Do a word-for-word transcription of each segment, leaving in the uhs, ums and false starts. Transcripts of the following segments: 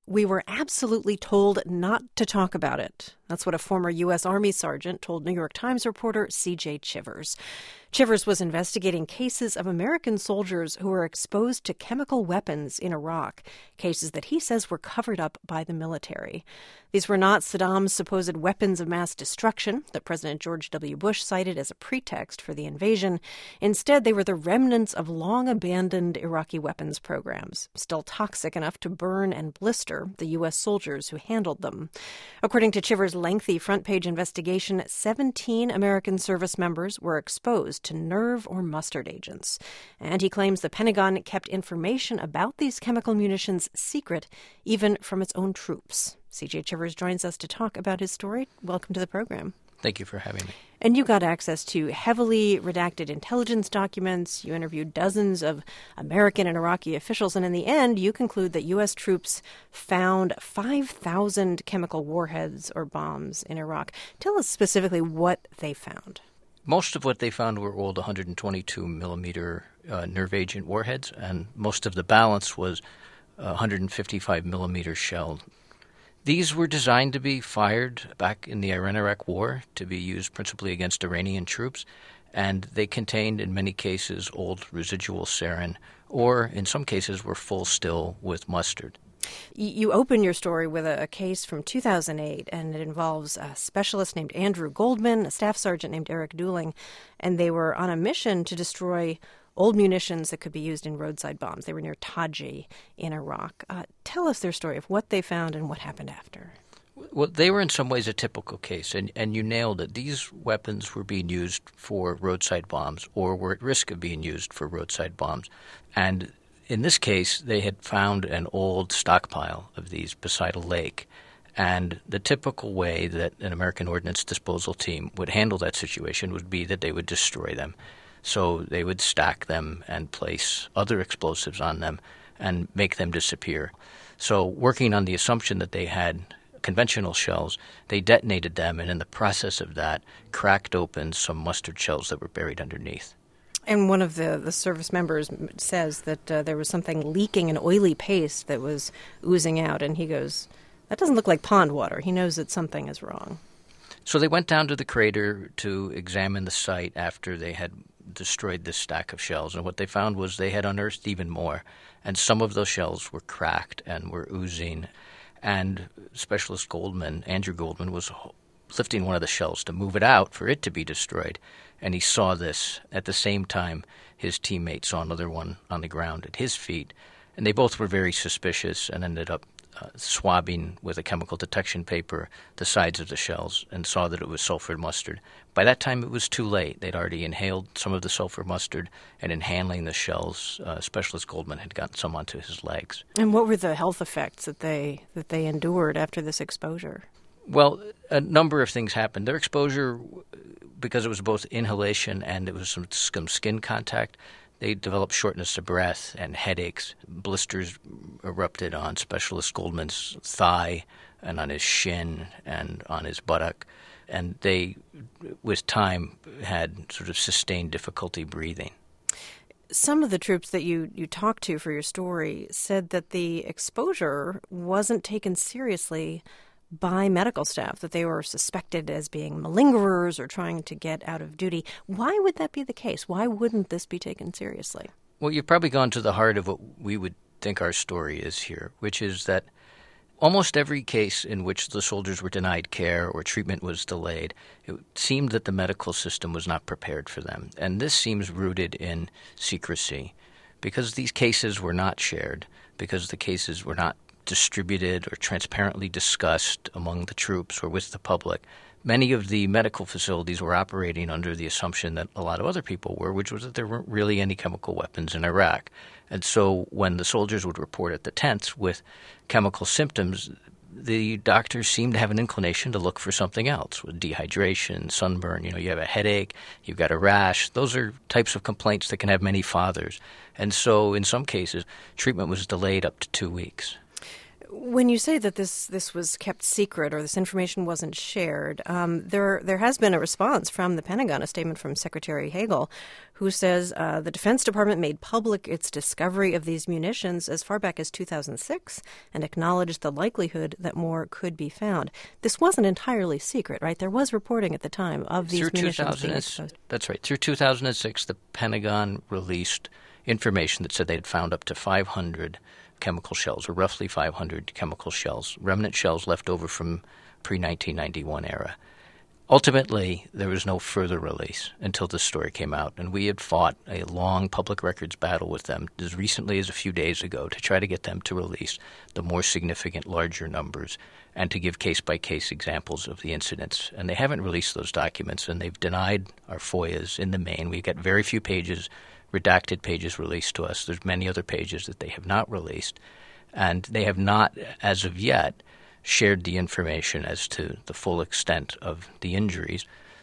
We were absolutely told not to talk about it. That's what a former U S. Army sergeant told New York Times reporter C J Chivers. Chivers was investigating cases of American soldiers who were exposed to chemical weapons in Iraq, cases that he says were covered up by the military. These were not Saddam's supposed weapons of mass destruction that President George W. Bush cited as a pretext for the invasion. Instead, they were the remnants of long-abandoned Iraqi weapons programs, still toxic enough to burn and blister the U S soldiers who handled them. According to Chivers' lengthy front-page investigation, seventeen American service members were exposed to nerve or mustard agents. And he claims the Pentagon kept information about these chemical munitions secret, even from its own troops. C J Chivers joins us to talk about his story. Welcome to the program. Thank you for having me. And you got access to heavily redacted intelligence documents. You interviewed dozens of American and Iraqi officials. And in the end, you conclude that U S troops found five thousand chemical warheads or bombs in Iraq. Tell us specifically what they found. Most of what they found were old one hundred twenty-two millimeter uh, nerve agent warheads, and most of the balance was uh, one hundred fifty-five millimeter shell. These were designed to be fired back in the Iran-Iraq War to be used principally against Iranian troops, and they contained, in many cases, old residual sarin, or in some cases were full still with mustard. You open your story with a case from two thousand eight, and it involves a specialist named Andrew Goldman, a staff sergeant named Eric Dooling, and they were on a mission to destroy old munitions that could be used in roadside bombs. They were near Taji in Iraq. Uh, tell us their story of what they found and what happened after. Well, they were in some ways a typical case, and, and you nailed it. These weapons were being used for roadside bombs or were at risk of being used for roadside bombs. And in this case, they had found an old stockpile of these beside a lake. And the typical way that an American ordnance disposal team would handle that situation would be that they would destroy them. So they would stack them and place other explosives on them and make them disappear. So working on the assumption that they had conventional shells, they detonated them, and in the process of that, cracked open some mustard shells that were buried underneath. And one of the, the service members says that uh, there was something leaking, an oily paste that was oozing out, and he goes, that doesn't look like pond water. He knows that something is wrong. So they went down to the crater to examine the site after they had destroyed this stack of shells, and what they found was they had unearthed even more, and some of those shells were cracked and were oozing. And Specialist Goldman, Andrew Goldman, was lifting one of the shells to move it out for it to be destroyed, and he saw this. At the same time, his teammate saw another one on the ground at his feet, and they both were very suspicious and ended up uh, swabbing with a chemical detection paper the sides of the shells and saw that it was sulfur mustard. By that time, it was too late. They'd already inhaled some of the sulfur mustard, and in handling the shells, uh, Specialist Goldman had gotten some onto his legs. And what were the health effects that they that they endured after this exposure? Well, a number of things happened. Their exposure, because it was both inhalation and it was some, some skin contact, they developed shortness of breath and headaches. Blisters erupted on Specialist Goldman's thigh and on his shin and on his buttock. And they, with time, had sort of sustained difficulty breathing. Some of the troops that you, you talked to for your story said that the exposure wasn't taken seriously by medical staff, that they were suspected as being malingerers or trying to get out of duty. Why would that be the case? Why wouldn't this be taken seriously? Well, you've probably gone to the heart of what we would think our story is here, which is that almost every case in which the soldiers were denied care or treatment was delayed, it seemed that the medical system was not prepared for them. And this seems rooted in secrecy, because these cases were not shared, because the cases were not distributed or transparently discussed among the troops or with the public. Many of the medical facilities were operating under the assumption that a lot of other people were, which was that there weren't really any chemical weapons in Iraq. And so when the soldiers would report at the tents with chemical symptoms, the doctors seemed to have an inclination to look for something else, with dehydration, sunburn. You know, you have a headache, you've got a rash. Those are types of complaints that can have many fathers. And so in some cases, treatment was delayed up to two weeks. When you say that this, this was kept secret or this information wasn't shared, um, there there has been a response from the Pentagon, a statement from Secretary Hagel, who says uh, the Defense Department made public its discovery of these munitions as far back as two thousand six and acknowledged the likelihood that more could be found. This wasn't entirely secret, right? There was reporting at the time of these Through munitions being exposed. That's right. Through two thousand six, the Pentagon released information that said they'd found up to five hundred chemical shells, or roughly five hundred chemical shells, remnant shells left over from pre nineteen ninety-one era. Ultimately, there was no further release until this story came out, and we had fought a long public records battle with them as recently as a few days ago to try to get them to release the more significant, larger numbers and to give case-by-case examples of the incidents. And they haven't released those documents, and they've denied our F O I As in the main. We've got very few pages, redacted pages released to us. There's many other pages that they have not released, and they have not, as of yet, shared the information as to the full extent of the injuries.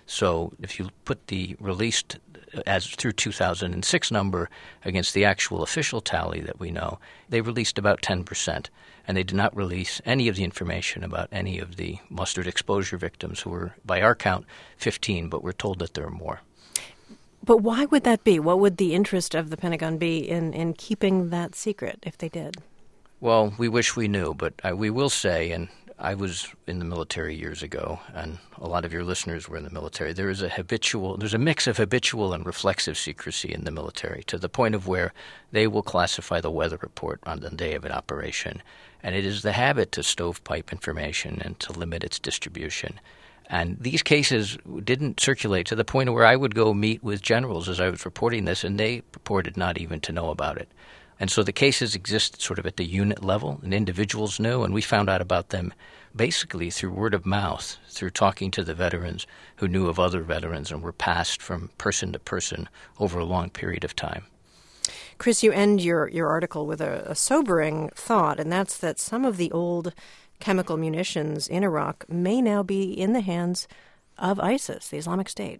So if you put the released as through two thousand six number against the actual official tally that we know, they released about ten percent, and they did not release any of the information about any of the mustard exposure victims, who were, by our count, fifteen, but we're told that there are more. But why would that be? What would the interest of the Pentagon be in, in keeping that secret if they did? Well, we wish we knew, but I, we will say, and I was in the military years ago, and a lot of your listeners were in the military, there is a habitual, there's a mix of habitual and reflexive secrecy in the military, to the point of where they will classify the weather report on the day of an operation. And it is the habit to stovepipe information and to limit its distribution. And these cases didn't circulate to the point where I would go meet with generals as I was reporting this, and they purported not even to know about it. And so the cases exist sort of at the unit level, and individuals knew, and we found out about them basically through word of mouth, through talking to the veterans who knew of other veterans and were passed from person to person over a long period of time. Chris, you end your, your article with a, a sobering thought, and that's that some of the old chemical munitions in Iraq may now be in the hands of ISIS, the Islamic State.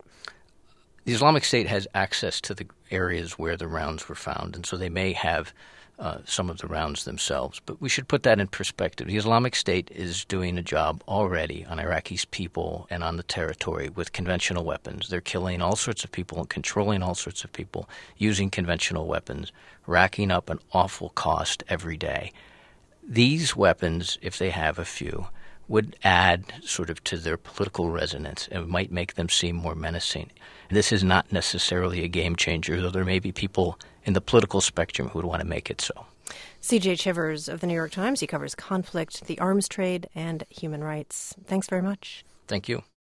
The Islamic State has access to the areas where the rounds were found, and so they may have uh, some of the rounds themselves. But we should put that in perspective. The Islamic State is doing a job already on Iraqis' people and on the territory with conventional weapons. They're killing all sorts of people and controlling all sorts of people using conventional weapons, racking up an awful cost every day. These weapons, if they have a few, would add sort of to their political resonance and might make them seem more menacing. This is not necessarily a game changer, though there may be people in the political spectrum who would want to make it so. C J Chivers of the New York Times. He covers conflict, the arms trade, and human rights. Thanks very much. Thank you.